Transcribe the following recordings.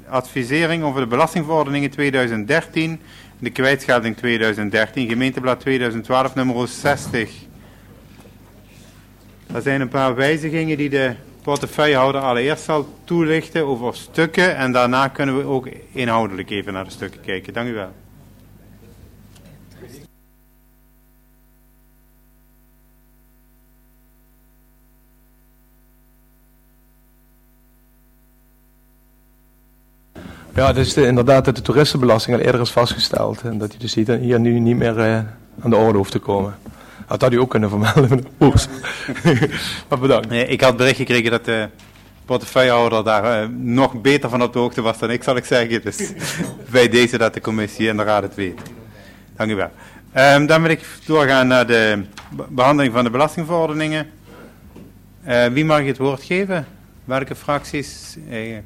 advisering over de belastingverordeningen 2013, de kwijtschelding 2013, gemeenteblad 2012, nummer 60. Er zijn een paar wijzigingen die de portefeuillehouder allereerst zal toelichten over stukken en daarna kunnen we ook inhoudelijk even naar de stukken kijken. Dank u wel. Ja, het is inderdaad dat de toeristenbelasting al eerder is vastgesteld. En dat hij dus hier nu niet meer aan de orde hoeft te komen. Dat had u ook kunnen vermelden. Maar bedankt. Nee, ik had bericht gekregen dat de portefeuillehouder daar nog beter van op de hoogte was dan ik, zal ik zeggen. Dus bij deze dat de commissie en de raad het weet. Dank u wel. Dan wil ik doorgaan naar de behandeling van de belastingverordeningen. Wie mag het woord geven? Welke fracties?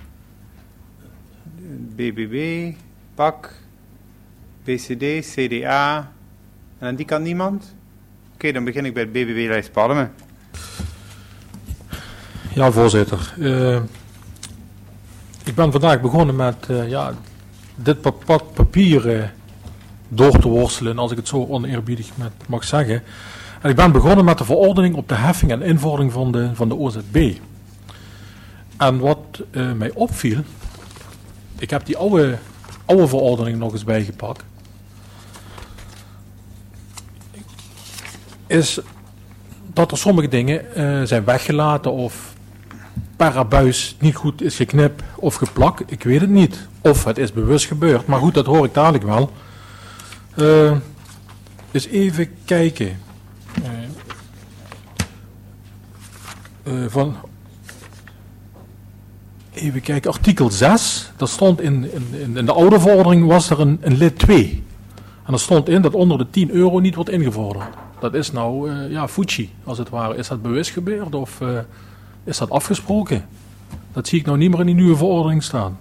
BBB, PAK, BCD, CDA. En aan die kant niemand? Oké, dan begin ik bij het BBB-lijst Parlemen. Ja, voorzitter. Ik ben vandaag begonnen met dit papier door te worstelen, als ik het zo oneerbiedig mag zeggen. En ik ben begonnen met de verordening op de heffing en invordering van de OZB. En wat mij opviel, ik heb die oude verordening nog eens bijgepakt, is dat er sommige dingen zijn weggelaten of per abuis niet goed is geknipt of geplakt. Ik weet het niet. Of het is bewust gebeurd. Maar goed, dat hoor ik dadelijk wel. Dus even kijken. Even kijken, artikel 6. Dat stond in de oude verordening was er een lid 2. En er stond in dat onder de €10 niet wordt ingevorderd. Dat is nou, Fuji, als het ware. Is dat bewust gebeurd of is dat afgesproken? Dat zie ik nou niet meer in die nieuwe verordening staan.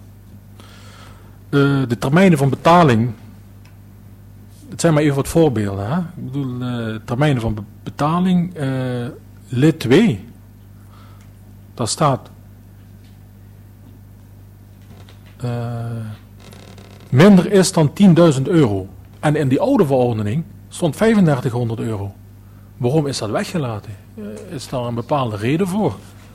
De termijnen van betaling. Het zijn maar even wat voorbeelden. Hè? Ik bedoel, termijnen van betaling. Lid 2. Daar staat minder is dan €10.000. En in die oude verordening stond €3500. Waarom is dat weggelaten? Is daar een bepaalde reden voor?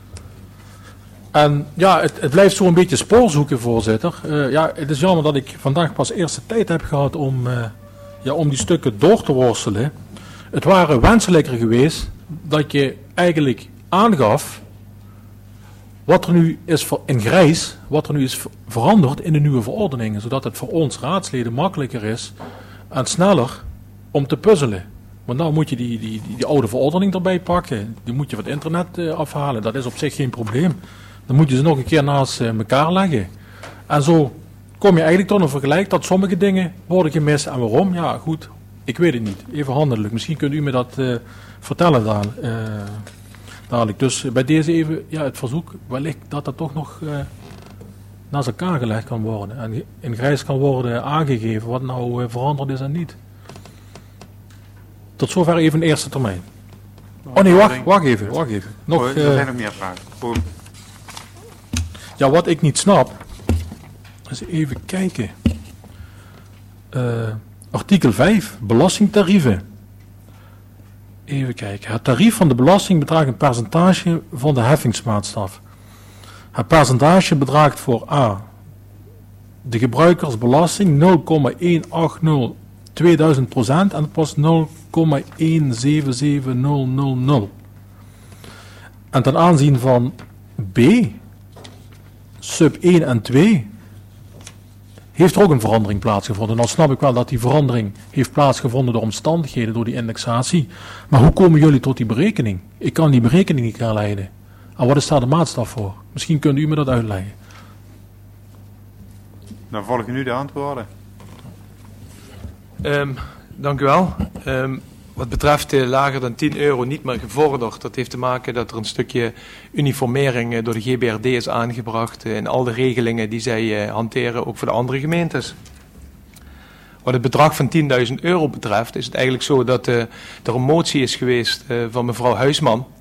En ja, het blijft zo een beetje spoorzoeken, voorzitter. Het is jammer dat ik vandaag pas eerst de tijd heb gehad om die stukken door te worstelen. Het waren wenselijker geweest dat je eigenlijk aangaf wat er nu is in grijs, wat er nu is veranderd in de nieuwe verordeningen, zodat het voor ons raadsleden makkelijker is en sneller om te puzzelen. Want nou moet je die oude verordening erbij pakken, die moet je van het internet afhalen, dat is op zich geen probleem. Dan moet je ze nog een keer naast elkaar leggen. En zo kom je eigenlijk tot een vergelijk dat sommige dingen worden gemist. En waarom? Ja goed, ik weet het niet. Even handelijk. Misschien kunt u me dat vertellen dadelijk. Dus bij deze even het verzoek wellicht dat dat toch nog naast elkaar gelegd kan worden. En in grijs kan worden aangegeven wat nou veranderd is en niet. Tot zover even de eerste termijn. Oh nee, wacht even. Er zijn nog meer vragen. Ja, wat ik niet snap, is even kijken. Artikel 5, belastingtarieven. Even kijken. Het tarief van de belasting bedraagt een percentage van de heffingsmaatstaf. Het percentage bedraagt voor A, de gebruikersbelasting 0,180 2000% en het was 0,177000. En ten aanzien van B, sub 1 en 2, heeft er ook een verandering plaatsgevonden. Nou snap ik wel dat die verandering heeft plaatsgevonden door omstandigheden, door die indexatie. Maar hoe komen jullie tot die berekening? Ik kan die berekening niet herleiden. En wat is daar de maatstaf voor? Misschien kunt u me dat uitleggen. Dan volgen nu de antwoorden. Dank u wel. Wat betreft lager dan €10 niet meer gevorderd, dat heeft te maken dat er een stukje uniformering door de GBRD is aangebracht in al de regelingen die zij hanteren, ook voor de andere gemeentes. Wat het bedrag van €10.000 betreft, is het eigenlijk zo dat er een motie is geweest van mevrouw Huisman.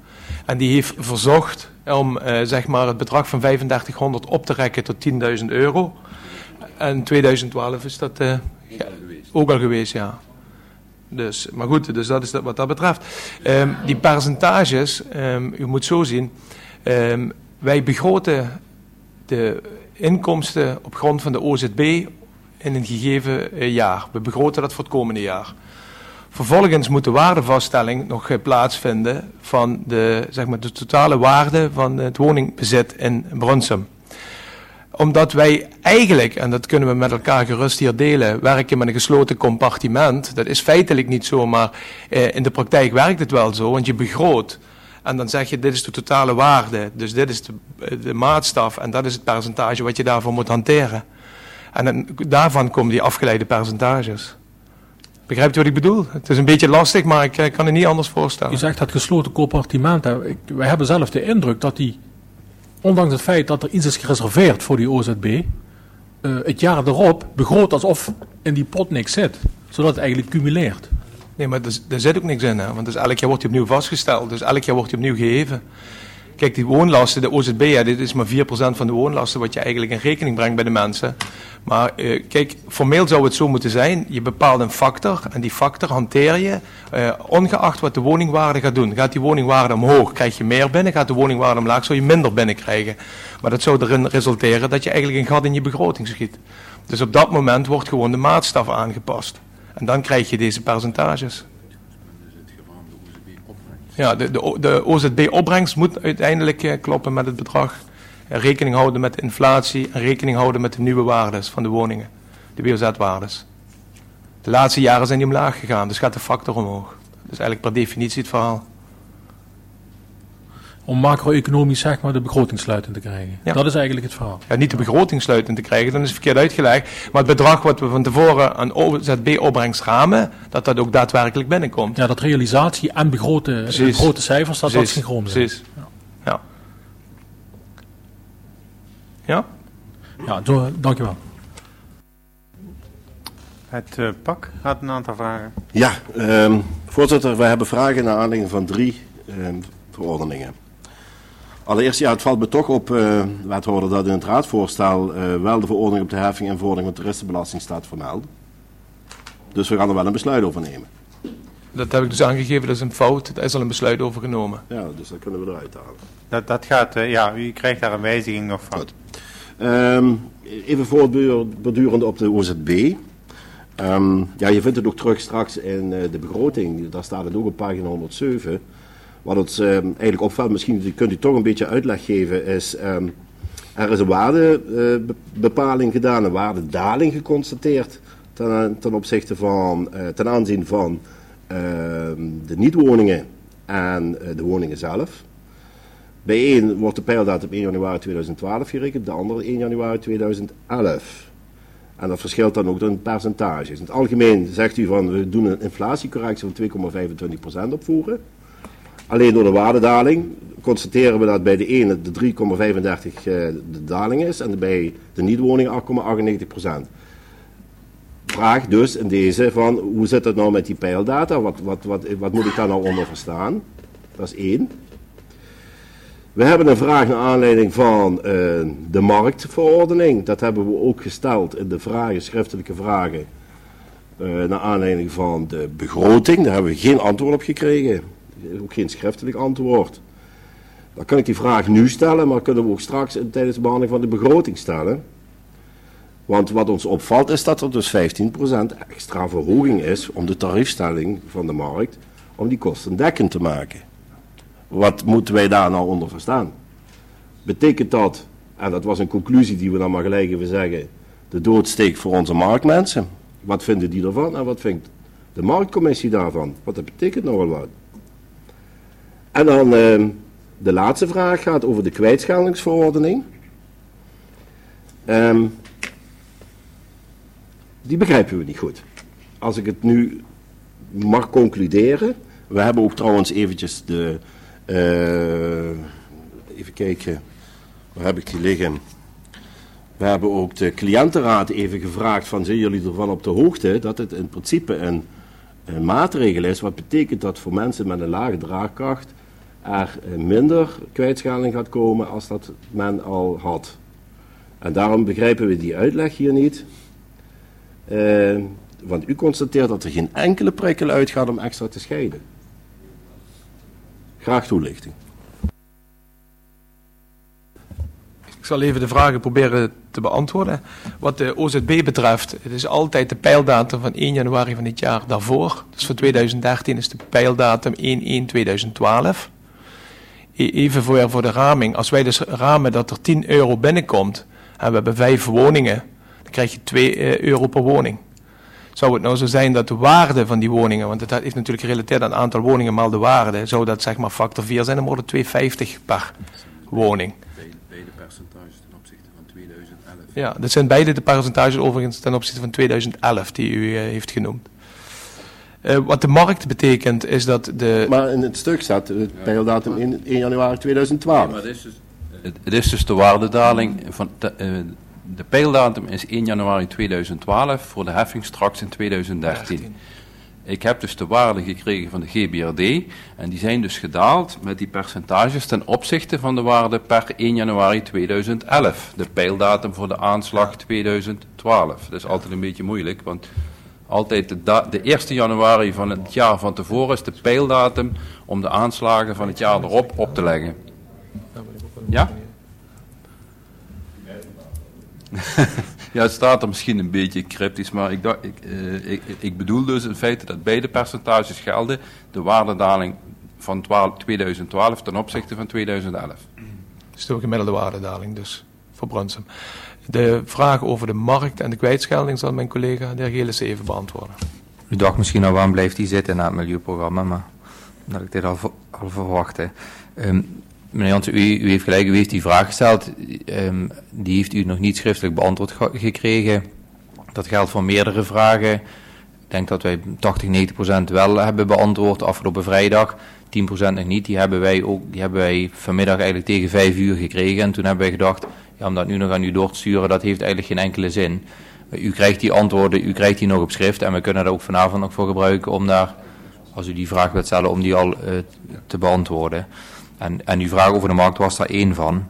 En die heeft verzocht om zeg maar het bedrag van 3500 op te rekken tot €10.000. En in 2012 is dat ook al geweest, ja. Dus, maar goed, dus dat is wat dat betreft. Die percentages, u moet zo zien, wij begroten de inkomsten op grond van de OZB in een gegeven jaar. We begroten dat voor het komende jaar. Vervolgens moet de waardevaststelling nog plaatsvinden van de, zeg maar, de totale waarde van het woningbezit in Bronsum. Omdat wij eigenlijk, en dat kunnen we met elkaar gerust hier delen, werken met een gesloten compartiment. Dat is feitelijk niet zo, maar in de praktijk werkt het wel zo, want je begroot. En dan zeg je, dit is de totale waarde, dus dit is de maatstaf en dat is het percentage wat je daarvoor moet hanteren. En daarvan komen die afgeleide percentages. Begrijpt u wat ik bedoel? Het is een beetje lastig, maar ik kan het niet anders voorstellen. U zegt dat gesloten compartiment. Wij hebben zelf de indruk dat die, ondanks het feit dat er iets is gereserveerd voor die OZB, het jaar erop begroot alsof in die pot niks zit. Zodat het eigenlijk cumuleert. Nee, maar er zit ook niks in, hè? Want dus elk jaar wordt die opnieuw vastgesteld. Dus elk jaar wordt die opnieuw geheven. Kijk, die woonlasten, de OZB, ja, dit is maar 4% van de woonlasten wat je eigenlijk in rekening brengt bij de mensen. Maar kijk, formeel zou het zo moeten zijn, je bepaalt een factor en die factor hanteer je ongeacht wat de woningwaarde gaat doen. Gaat die woningwaarde omhoog, krijg je meer binnen, gaat de woningwaarde omlaag, zou je minder binnenkrijgen. Maar dat zou erin resulteren dat je eigenlijk een gat in je begroting schiet. Dus op dat moment wordt gewoon de maatstaf aangepast. En dan krijg je deze percentages. Ja, de OZB-opbrengst moet uiteindelijk kloppen met het bedrag. Rekening houden met de inflatie en rekening houden met de nieuwe waardes van de woningen. De WOZ-waardes. De laatste jaren zijn die omlaag gegaan, dus gaat de factor omhoog. Dat is eigenlijk per definitie het verhaal. Om macro-economisch zeg maar de begroting sluitend te krijgen. Ja. Dat is eigenlijk het verhaal. Ja, niet de begroting sluitend te krijgen, dan is het verkeerd uitgelegd. Maar het bedrag wat we van tevoren aan OZB-opbrengst ramen, dat ook daadwerkelijk binnenkomt. Ja, dat realisatie en begrote cijfers, dat synchroon zijn. Precies. Ja. Ja? Ja, dankjewel. Het PAK had een aantal vragen. Ja, voorzitter, wij hebben vragen naar aanleiding van 3 verordeningen. Allereerst, ja, het valt me toch op, wethouder, dat in het raadsvoorstel wel de verordening op de heffing en verordening van toeristenbelasting staat vermeld. Dus we gaan er wel een besluit over nemen. Dat heb ik dus aangegeven, dat is een fout. Er is al een besluit over genomen. Ja, dus dat kunnen we eruit halen. Dat gaat, ja, u krijgt daar een wijziging nog van. Goed. Even voortbordurend op de OZB. Ja, je vindt het ook terug straks in de begroting. Daar staat het ook op pagina 107. Wat ons eigenlijk opvalt, misschien kunt u toch een beetje uitleg geven, is er is een waardebepaling gedaan, een waardedaling geconstateerd ten opzichte van, ten aanzien van de niet-woningen en de woningen zelf. Bij één wordt de peildatum op 1 januari 2012 gerekend, de andere 1 januari 2011. En dat verschilt dan ook in percentages. In het algemeen zegt u van, we doen een inflatiecorrectie van 2,25% opvoeren. Alleen door de waardedaling constateren we dat bij de ene de 3,35 de daling is en bij de niet-woningen 8,98%. Vraag dus in deze van, hoe zit het nou met die peildata? Wat moet ik daar nou onder verstaan? Dat is 1. We hebben een vraag naar aanleiding van de marktverordening. Dat hebben we ook gesteld in de vragen, schriftelijke vragen, naar aanleiding van de begroting. Daar hebben we geen antwoord op gekregen. Ook geen schriftelijk antwoord. Dan kan ik die vraag nu stellen, maar kunnen we ook straks tijdens de behandeling van de begroting stellen. Want wat ons opvalt is dat er dus 15% extra verhoging is om de tariefstelling van de markt, om die kosten dekkend te maken. Wat moeten wij daar nou onder verstaan? Betekent dat, en dat was een conclusie die we dan maar gelijk even zeggen, de doodsteek voor onze marktmensen? Wat vinden die ervan en wat vindt de marktcommissie daarvan? Want dat betekent nogal wat. En dan de laatste vraag gaat over de kwijtscheldingsverordening. Die begrijpen we niet goed. Als ik het nu mag concluderen. We hebben ook trouwens eventjes de... even kijken. Waar heb ik die liggen? We hebben ook de cliëntenraad even gevraagd van, zijn jullie ervan op de hoogte dat het in principe een maatregel is. Wat betekent dat voor mensen met een lage draagkracht er minder kwijtschelding gaat komen als dat men al had. En daarom begrijpen we die uitleg hier niet. Want u constateert dat er geen enkele prikkel uitgaat om extra te scheiden. Graag toelichting. Ik zal even de vragen proberen te beantwoorden. Wat de OZB betreft, het is altijd de peildatum van 1 januari van het jaar daarvoor. Dus voor 2013 is de peildatum 1/1/2012. Even voor de raming. Als wij dus ramen dat er €10 binnenkomt en we hebben 5 woningen, dan krijg je €2 per woning. Zou het nou zo zijn dat de waarde van die woningen, want het heeft natuurlijk gerelateerd aan het aantal woningen maal de waarde, zou dat zeg maar factor 4 zijn, dan wordt het €2,50 per woning. Beide percentages ten opzichte van 2011. Ja, dat zijn beide de percentages overigens ten opzichte van 2011 die u heeft genoemd. Wat de markt betekent is dat de... Maar in het stuk staat het peildatum 1 januari 2012. Nee, maar het is dus de waardedaling van... De peildatum is 1 januari 2012 voor de heffing straks in 2013. Ik heb dus de waarde gekregen van de GBRD en die zijn dus gedaald met die percentages ten opzichte van de waarde per 1 januari 2011. De peildatum voor de aanslag 2012. Dat is altijd een beetje moeilijk, want altijd de 1 januari van het jaar van tevoren is de peildatum om de aanslagen van het jaar erop op te leggen. Ja? Ja, het staat er misschien een beetje cryptisch, maar ik bedoel dus in feite dat beide percentages gelden, de waardedaling van 2012 ten opzichte van 2011. Dat is de gemiddelde waardedaling dus, voor Brunsum. De vraag over de markt en de kwijtschelding zal mijn collega de heer Gelissen even beantwoorden. U dacht misschien al, waarom blijft die zitten na het milieuprogramma, maar dat ik dit al verwachtte. Meneer Jansen, u heeft gelijk, u heeft die vraag gesteld. Die heeft u nog niet schriftelijk beantwoord gekregen. Dat geldt voor meerdere vragen. Ik denk dat wij 80-90% wel hebben beantwoord afgelopen vrijdag. 10% nog niet. Die hebben wij vanmiddag eigenlijk tegen 5 uur gekregen. En toen hebben wij gedacht, ja, om dat nu nog aan u door te sturen, dat heeft eigenlijk geen enkele zin. U krijgt die antwoorden, u krijgt die nog op schrift. En we kunnen er ook vanavond nog voor gebruiken om daar, als u die vraag wilt stellen, om die al te beantwoorden. En uw vraag over de markt was daar één van.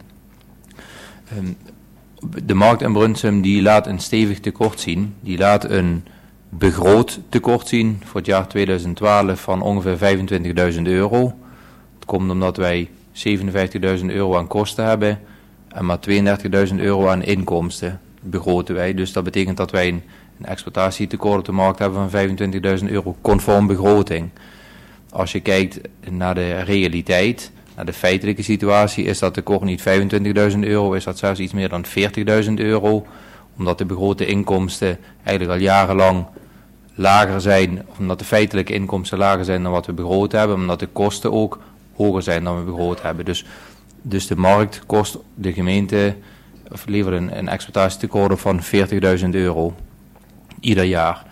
De markt in Brunsum die laat een stevig tekort zien. Die laat een begroot tekort zien voor het jaar 2012 van ongeveer €25.000. Het komt omdat wij €57.000 aan kosten hebben en maar €32.000 aan inkomsten begroten wij. Dus dat betekent dat wij een exploitatietekort op de markt hebben van €25.000 conform begroting. Als je kijkt naar de realiteit, naar de feitelijke situatie, is dat tekort niet €25.000, is dat zelfs iets meer dan €40.000, omdat de begrote inkomsten eigenlijk al jarenlang lager zijn, omdat de feitelijke inkomsten lager zijn dan wat we begroot hebben, omdat de kosten ook hoger zijn dan we begroot hebben. Dus de markt kost de gemeente, of levert een exploitatietekort van €40.000 ieder jaar.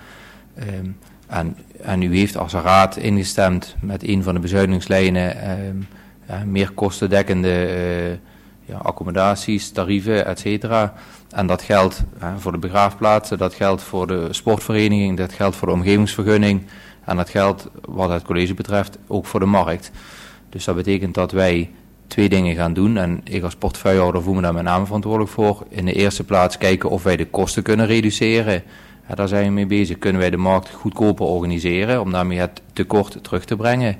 En u heeft als raad ingestemd met een van de bezuinigingslijnen meer kostendekkende accommodaties, tarieven, etc. En dat geldt voor de begraafplaatsen, dat geldt voor de sportvereniging, dat geldt voor de omgevingsvergunning en dat geldt wat het college betreft ook voor de markt. Dus dat betekent dat wij 2 dingen gaan doen en ik als portefeuillehouder voel me daar met name verantwoordelijk voor. In de eerste plaats kijken of wij de kosten kunnen reduceren. Daar zijn we mee bezig. Kunnen wij de markt goedkoper organiseren om daarmee het tekort terug te brengen.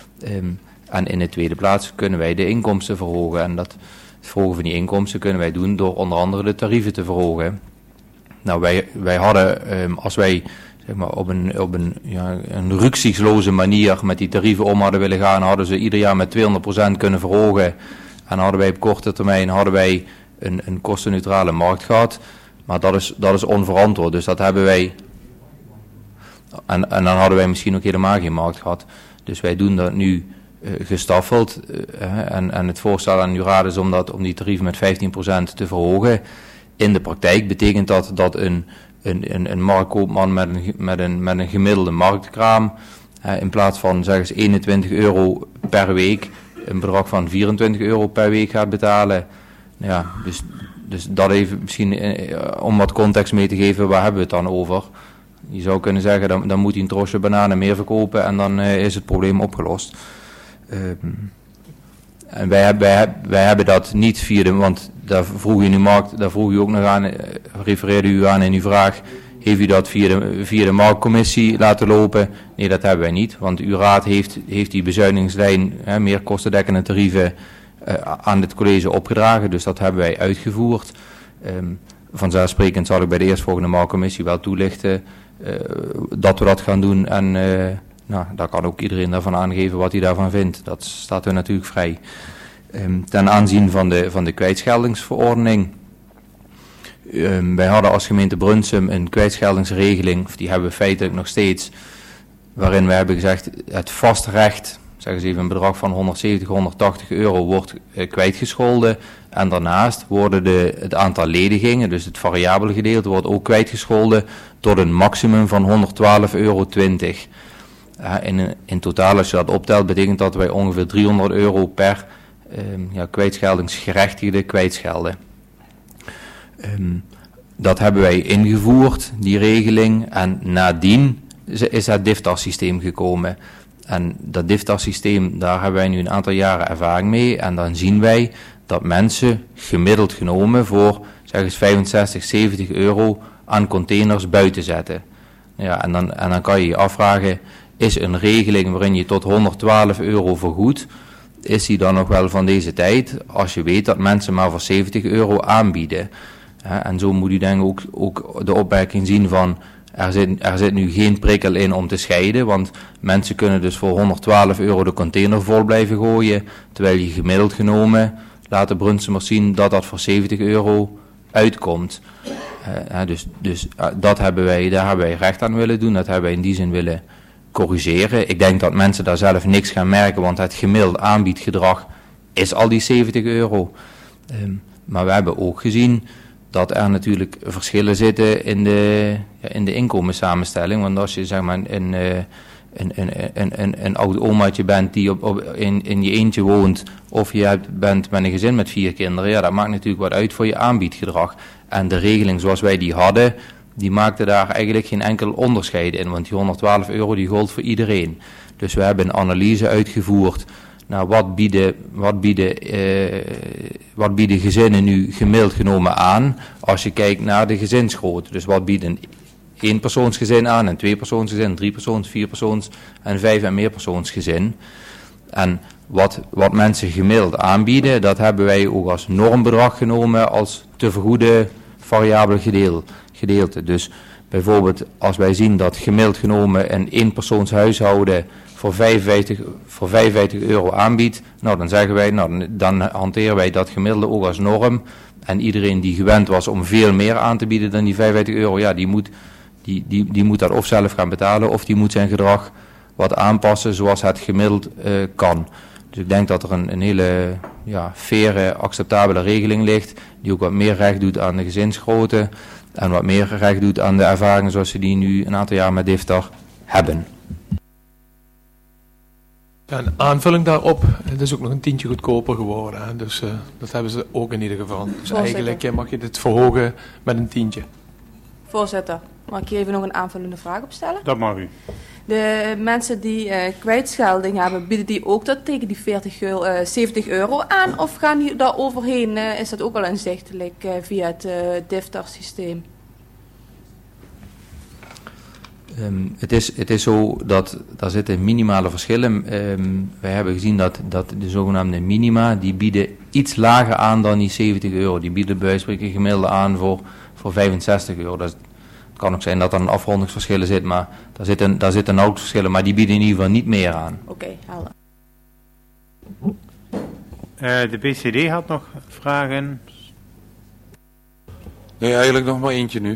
En in de tweede plaats kunnen wij de inkomsten verhogen. En dat verhogen van die inkomsten kunnen wij doen door onder andere de tarieven te verhogen. Nou, wij hadden, als wij zeg maar, op een rücksichtsloze manier met die tarieven om hadden willen gaan, hadden ze ieder jaar met 200% kunnen verhogen. En hadden wij op korte termijn een kostenneutrale markt gehad. Maar dat is onverantwoord. Dus dat hebben wij. En dan hadden wij misschien ook helemaal geen markt gehad. Dus wij doen dat nu gestaffeld. En het voorstel aan uw raad is om die tarieven met 15% te verhogen. In de praktijk betekent dat een marktkoopman met een gemiddelde marktkraam in plaats van zeg eens €21 per week een bedrag van €24 per week gaat betalen. Ja, dus dat even misschien om wat context mee te geven, waar hebben we het dan over? Je zou kunnen zeggen, dan moet hij een trosje bananen meer verkopen en dan is het probleem opgelost. En wij hebben dat niet via de, want daar vroeg u ook nog aan, refereerde u aan in uw vraag, heeft u dat via de marktcommissie laten lopen? Nee, dat hebben wij niet, want uw raad heeft die bezuinigingslijn, meer kostendekkende tarieven, aan het college opgedragen, dus dat hebben wij uitgevoerd. Vanzelfsprekend zal ik bij de eerstvolgende marktcommissie wel toelichten dat we dat gaan doen en daar kan ook iedereen daarvan aangeven wat hij daarvan vindt. Dat staat er natuurlijk vrij. Ten aanzien van de kwijtscheldingsverordening. Wij hadden als gemeente Brunsum een kwijtscheldingsregeling, of die hebben we feitelijk nog steeds, waarin we hebben gezegd het vastrecht, zeg eens even een bedrag van 170, 180 euro wordt kwijtgescholden. En daarnaast worden het aantal ledigingen, dus het variabele gedeelte, wordt ook kwijtgescholden tot een maximum van 112,20 euro. In totaal, als je dat optelt, betekent dat wij ongeveer 300 euro per kwijtscheldingsgerechtigde kwijtschelden. Dat hebben wij ingevoerd, die regeling, en nadien is het DIFTAS-systeem gekomen. En dat DIFTAS-systeem, daar hebben wij nu een aantal jaren ervaring mee, en dan zien wij dat mensen gemiddeld genomen voor, zeg eens 65, 70 euro aan containers buiten zetten. Ja, en dan kan je je afvragen, is een regeling waarin je tot 112 euro vergoedt, is die dan nog wel van deze tijd, als je weet dat mensen maar voor 70 euro aanbieden? En zo moet u denk ik ook de opmerking zien van, er zit nu geen prikkel in om te scheiden, want mensen kunnen dus voor 112 euro de container vol blijven gooien, terwijl je gemiddeld genomen, laat de Brunsumers zien dat dat voor 70 euro uitkomt. Dus daar hebben wij recht aan willen doen, dat hebben wij in die zin willen corrigeren. Ik denk dat mensen daar zelf niks gaan merken, want het gemiddeld aanbiedgedrag is al die 70 euro. Maar we hebben ook gezien dat er natuurlijk verschillen zitten in de inkomenssamenstelling. Want als je zeg maar een oud omaatje bent die in je eentje woont, of je bent met een gezin met 4 kinderen, ja, dat maakt natuurlijk wat uit voor je aanbiedgedrag. En de regeling zoals wij die hadden, die maakte daar eigenlijk geen enkel onderscheid in, want die 112 euro die gold voor iedereen. Dus we hebben een analyse uitgevoerd naar wat bieden gezinnen nu gemiddeld genomen aan, als je kijkt naar de gezinsgrootte. Dus wat biedt een 1-persoonsgezin aan, een 2-persoonsgezin, 3-persoons, 4-persoons en 5- en meerpersoonsgezin. En wat mensen gemiddeld aanbieden, dat hebben wij ook als normbedrag genomen als te vergoeden variabele gedeelte. Dus bijvoorbeeld als wij zien dat gemiddeld genomen een 1-persoonshuishouden voor 55 euro aanbiedt, nou dan zeggen wij, dan hanteren wij dat gemiddelde ook als norm. En iedereen die gewend was om veel meer aan te bieden dan die 55 euro, ja, die moet dat of zelf gaan betalen, of die moet zijn gedrag wat aanpassen zoals het gemiddeld kan. Dus ik denk dat er een hele faire, acceptabele regeling ligt, die ook wat meer recht doet aan de gezinsgrootte en wat meer recht doet aan de ervaringen zoals we die nu een aantal jaar met DIFTAR hebben. Ja, een aanvulling daarop, het is ook nog een tientje goedkoper geworden. Hè? Dus dat hebben ze ook in ieder geval. Dus eigenlijk mag je dit verhogen met een tientje. Voorzitter, mag ik hier even nog een aanvullende vraag op stellen? Dat mag u. De mensen die kwijtschelding hebben, bieden die ook dat tegen die 70 euro aan? Of gaan die daar overheen? Is dat ook al inzichtelijk via het DIFTAR-systeem? Het is zo dat daar zitten minimale verschillen. Wij hebben gezien dat de zogenaamde minima, die bieden iets lager aan dan die 70 euro. Die bieden bij wijze van spreken gemiddelde aan voor 65 euro. Het kan ook zijn dat er een afrondingsverschillen zit, maar daar zitten nauwelijks verschillen. Maar die bieden in ieder geval niet meer aan. Oké, helder. De BCD had nog vragen. Nee, eigenlijk nog maar eentje nu.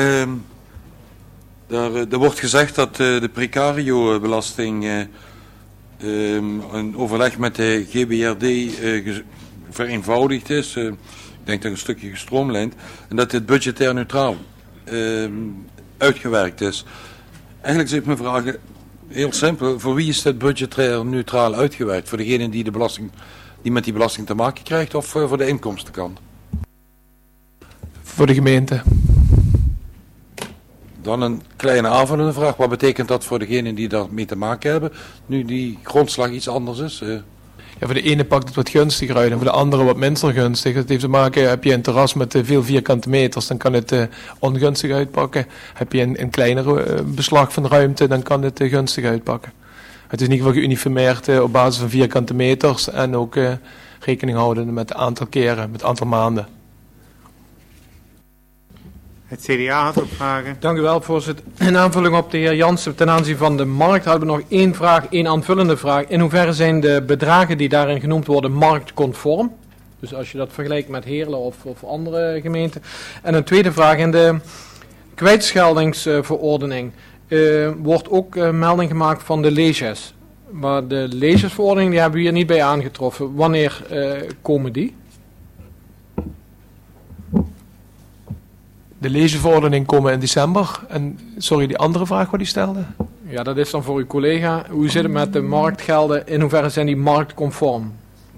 Er wordt gezegd dat de precario-belasting een overleg met de GBRD vereenvoudigd is. Ik denk dat een stukje gestroomlijnd. En dat dit budgetair neutraal uitgewerkt is. Eigenlijk zit mijn vraag heel simpel. Voor wie is dit budgetair neutraal uitgewerkt? Voor degene die met die belasting te maken krijgt of voor de inkomstenkant? Voor de gemeente. Dan een kleine aanvullende vraag. Wat betekent dat voor degenen die daarmee te maken hebben? Nu die grondslag iets anders is? Ja, voor de ene pakt het wat gunstiger uit en voor de andere wat minder gunstig. Dat heeft te maken, heb je een terras met veel vierkante meters, dan kan het ongunstig uitpakken. Heb je een kleinere beslag van ruimte, dan kan het gunstig uitpakken. Het is in ieder geval geuniformeerd op basis van vierkante meters en ook rekening houden met het aantal keren, met het aantal maanden. Het CDA had ook vragen. Dank u wel, voorzitter. In aanvulling op de heer Jansen ten aanzien van de markt hadden we nog één aanvullende vraag. In hoeverre zijn de bedragen die daarin genoemd worden marktconform? Dus als je dat vergelijkt met Heerlen of andere gemeenten. En een tweede vraag, in de kwijtscheldingsverordening wordt ook melding gemaakt van de leges. Maar de legesverordening die hebben we hier niet bij aangetroffen. Wanneer komen die? De lezenverordening komen in december. En sorry, die andere vraag wat u stelde? Ja, dat is dan voor uw collega. Hoe zit het met de marktgelden? In hoeverre zijn die marktconform?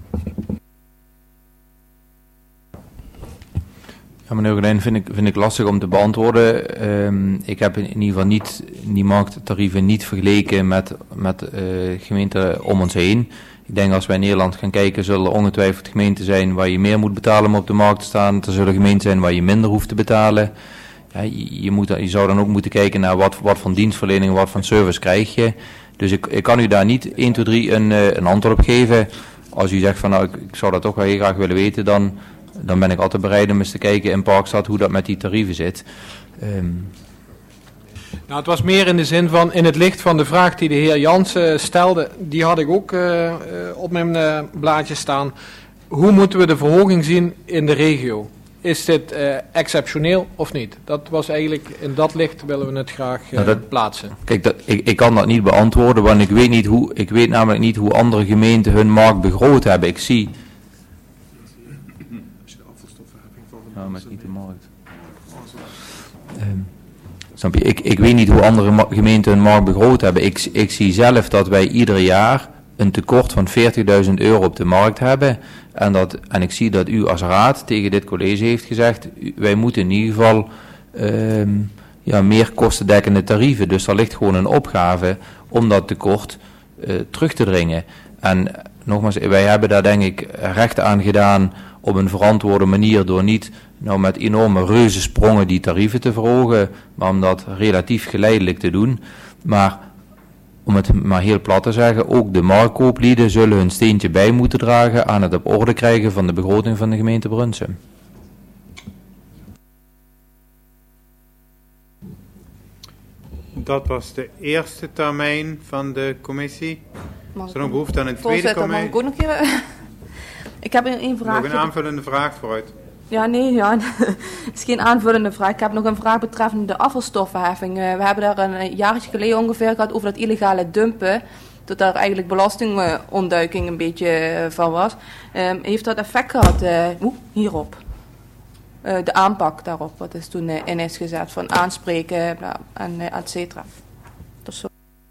Ja, meneer Gordijn, vind ik lastig om te beantwoorden. Ik heb in ieder geval niet die markttarieven niet vergeleken met gemeenten om ons heen. Ik denk als wij in Nederland gaan kijken, zullen er ongetwijfeld gemeenten zijn waar je meer moet betalen om op de markt te staan. Er zullen gemeenten zijn waar je minder hoeft te betalen. Ja, je zou dan ook moeten kijken naar wat voor dienstverlening, wat voor service krijg je. Dus ik kan u daar niet 1, 2, 3 een antwoord op geven. Als u zegt van nou, ik zou dat toch wel heel graag willen weten, dan ben ik altijd bereid om eens te kijken in Parkstad hoe dat met die tarieven zit. Nou, het was meer in de zin van, in het licht van de vraag die de heer Jansen stelde, die had ik ook op mijn blaadje staan. Hoe moeten we de verhoging zien in de regio? Is dit exceptioneel of niet? Dat was eigenlijk, in dat licht willen we het graag plaatsen. Kijk, ik kan dat niet beantwoorden, want ik weet namelijk niet hoe andere gemeenten hun markt begroot hebben. Ik zie... Nou, maar niet de markt. Snap je? Ik weet niet hoe andere gemeenten hun markt begroot hebben. Ik zie zelf dat wij ieder jaar een tekort van €40.000 op de markt hebben. En ik zie dat u als raad tegen dit college heeft gezegd, wij moeten in ieder geval meer kostendekkende tarieven. Dus er ligt gewoon een opgave om dat tekort terug te dringen. En nogmaals, wij hebben daar denk ik recht aan gedaan op een verantwoorde manier door niet nou met enorme reuzensprongen die tarieven te verhogen, maar om dat relatief geleidelijk te doen. Maar om het maar heel plat te zeggen, ook de marktkooplieden zullen hun steentje bij moeten dragen aan het op orde krijgen van de begroting van de gemeente Brunsum. Dat was de eerste termijn van de commissie. Is er nog behoefte aan een tweede Voorzitter, mag termijn? ik ook nog even... Ik heb een vraag. Nog een aanvullende vraag vooruit. Ja, het is geen aanvullende vraag. Ik heb nog een vraag betreffende de afvalstoffenheffing. We hebben daar een jaartje geleden ongeveer gehad over dat illegale dumpen. Dat daar eigenlijk belastingontduiking een beetje van was. Heeft dat effect gehad hierop? De aanpak daarop, wat is toen in is gezet van aanspreken en et cetera. Dus zo.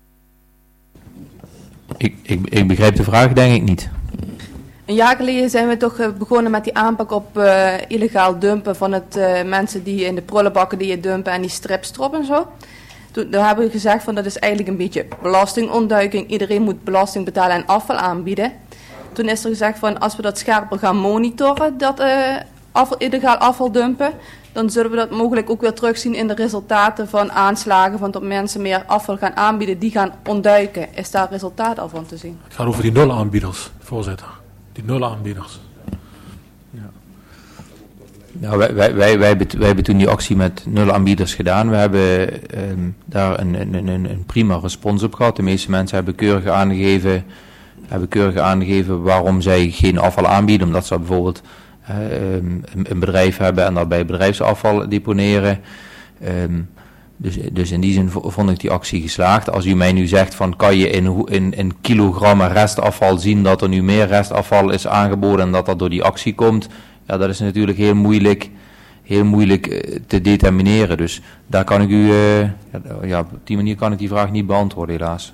Ik begrijp de vraag denk ik niet. Een jaar geleden zijn we toch begonnen met die aanpak op illegaal dumpen van het mensen die in de prullenbakken die je dumpen en die stripstrop en zo. Daar hebben we gezegd van dat is eigenlijk een beetje belastingontduiking. Iedereen moet belasting betalen en afval aanbieden. Toen is er gezegd van als we dat scherper gaan monitoren, dat illegaal afval dumpen, dan zullen we dat mogelijk ook weer terugzien in de resultaten van aanslagen, van dat mensen meer afval gaan aanbieden, die gaan ontduiken. Is daar resultaat al van te zien? Het gaat over die nulaanbieders, voorzitter. Die nulaanbieders. Ja. Nou, wij hebben toen die actie met nulaanbieders gedaan. We hebben daar een prima respons op gehad. De meeste mensen hebben keurig aangegeven waarom zij geen afval aanbieden. Omdat ze bijvoorbeeld een bedrijf hebben en dat bij bedrijfsafval deponeren. Dus in die zin vond ik die actie geslaagd. Als u mij nu zegt van kan je in kilogrammen restafval zien dat er nu meer restafval is aangeboden en dat dat door die actie komt. Ja, dat is natuurlijk heel moeilijk te determineren. Dus daar kan ik u, op die manier kan ik die vraag niet beantwoorden helaas.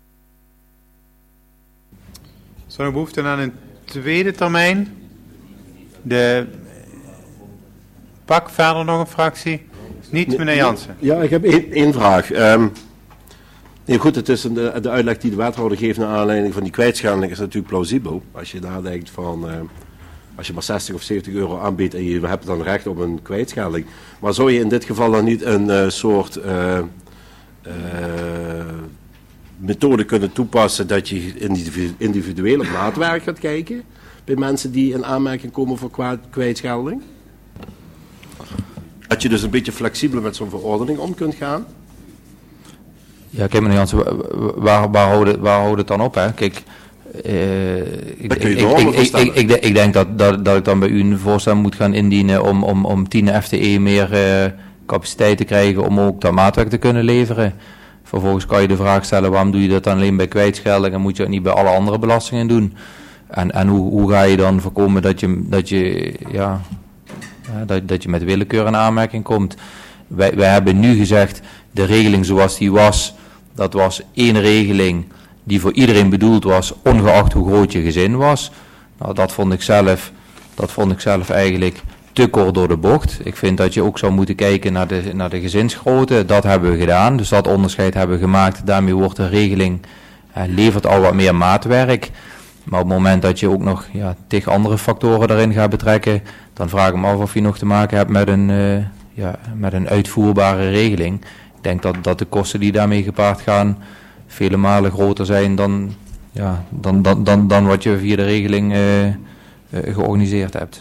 Is er nog behoefte aan een tweede termijn? Pak verder nog een fractie? Niet, meneer Jansen. Ja, ik heb één vraag. Nee, goed, het is de uitleg die de wethouder geeft naar aanleiding van die kwijtschelding is natuurlijk plausibel. Als je nadenkt van, als je maar 60 of 70 euro aanbiedt en je hebt dan recht op een kwijtschelding. Maar zou je in dit geval dan niet een soort methode kunnen toepassen dat je individueel op maatwerk gaat kijken bij mensen die in aanmerking komen voor kwijtschelding? Dat je dus een beetje flexibeler met zo'n verordening om kunt gaan? Ja, kijk meneer Jansen, waar houdt het dan op? Hè? Kijk, ik denk dat ik dan bij u een voorstel moet gaan indienen om 10 FTE meer capaciteit te krijgen om ook dat maatwerk te kunnen leveren. Vervolgens kan je de vraag stellen, waarom doe je dat dan alleen bij kwijtschelding en moet je het niet bij alle andere belastingen doen? En hoe ga je dan voorkomen dat je met willekeur in aanmerking komt? Wij hebben nu gezegd, de regeling zoals die was, dat was één regeling die voor iedereen bedoeld was, ongeacht hoe groot je gezin was. Nou, dat vond ik zelf eigenlijk te kort door de bocht. Ik vind dat je ook zou moeten kijken naar de gezinsgrootte. Dat hebben we gedaan, dus dat onderscheid hebben we gemaakt. Daarmee wordt de regeling, levert al wat meer maatwerk. Maar op het moment dat je ook nog tig andere factoren daarin gaat betrekken, dan vraag ik me af of je nog te maken hebt met een uitvoerbare regeling. Ik denk dat de kosten die daarmee gepaard gaan vele malen groter zijn dan wat je via de regeling georganiseerd hebt.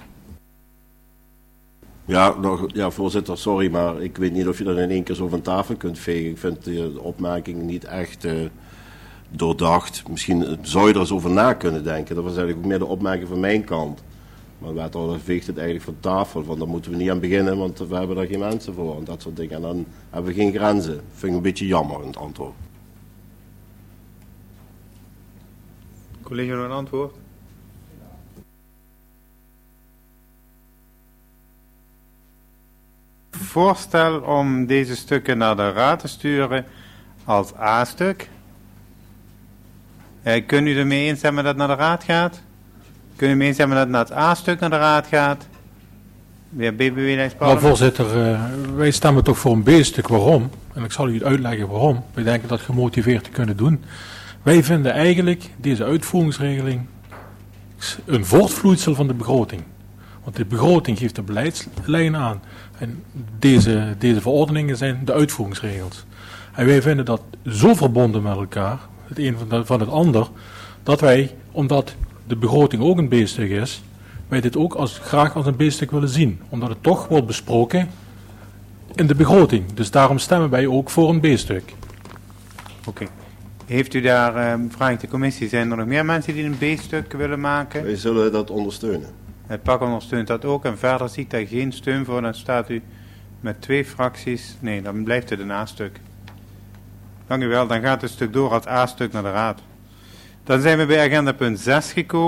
Ja, voorzitter, sorry, maar ik weet niet of je dat in één keer zo van tafel kunt vegen. Ik vind de opmerking niet echt doordacht. Misschien zou je er eens over na kunnen denken. Dat was eigenlijk ook meer de opmerking van mijn kant. Maar de wethouder veegt het eigenlijk van tafel. Van daar moeten we niet aan beginnen, want we hebben daar geen mensen voor. En dat soort dingen. En dan hebben we geen grenzen. Dat vind ik een beetje jammer in het antwoord. Collega, nog een antwoord? Voorstel om deze stukken naar de raad te sturen als A-stuk. Kunt u ermee instemmen dat het naar de raad gaat? Kunt u ermee instemmen dat het A-stuk naar de raad gaat? Weer Nou, voorzitter, wij stemmen toch voor een B-stuk. Waarom? En ik zal u uitleggen waarom. Wij denken dat gemotiveerd te kunnen doen. Wij vinden eigenlijk deze uitvoeringsregeling een voortvloeisel van de begroting. Want de begroting geeft de beleidslijn aan. En deze verordeningen zijn de uitvoeringsregels. En wij vinden dat zo verbonden met elkaar, het een van het ander, dat wij, omdat de begroting ook een B-stuk is, wij dit ook graag als een B-stuk willen zien. Omdat het toch wordt besproken in de begroting. Dus daarom stemmen wij ook voor een B-stuk. Oké. Heeft u daar, vraag ik de commissie, zijn er nog meer mensen die een B-stuk willen maken? Wij zullen dat ondersteunen. Het PAC ondersteunt dat ook en verder zie ik daar geen steun voor. Dan staat u met 2 fracties. Nee, dan blijft het een A-stuk. Dank u wel, dan gaat het stuk door als A-stuk naar de raad. Dan zijn we bij agenda punt 6 gekomen.